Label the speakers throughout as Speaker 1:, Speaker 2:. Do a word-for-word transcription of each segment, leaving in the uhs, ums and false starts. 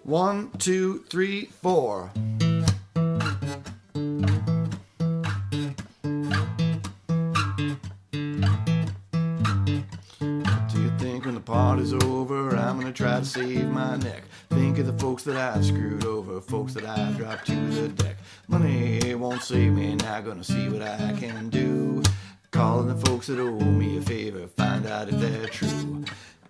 Speaker 1: One, two, three, four. When the party's over, I'm gonna try to save my neck. Think of the folks that I've screwed over, folks that I've dropped to the deck. Money won't save me, now gonna see what I can do. Calling the folks that owe me a favor, find out if they're true.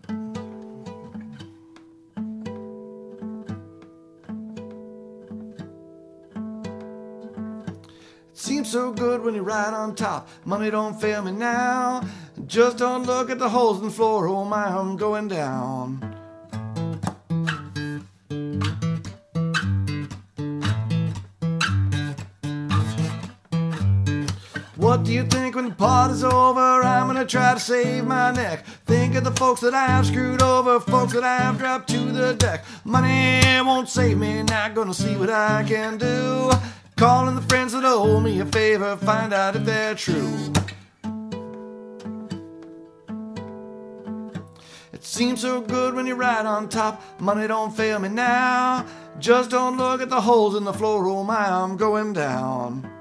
Speaker 1: It seems so good when you're right on top. Money don't fail me now. Just don't look at the holes in the floor. Oh my, I'm going down. What do you think when the party's over? I'm gonna try to save my neck. Think of the folks that I've screwed over, folks that I've dropped to the deck. Money won't save me, not gonna see what I can do. Calling the friends that owe me a favor, find out if they're true. It seems so good when you're right on top. Money don't fail me now. Just don't look at the holes in the floor. Oh my, I'm going down.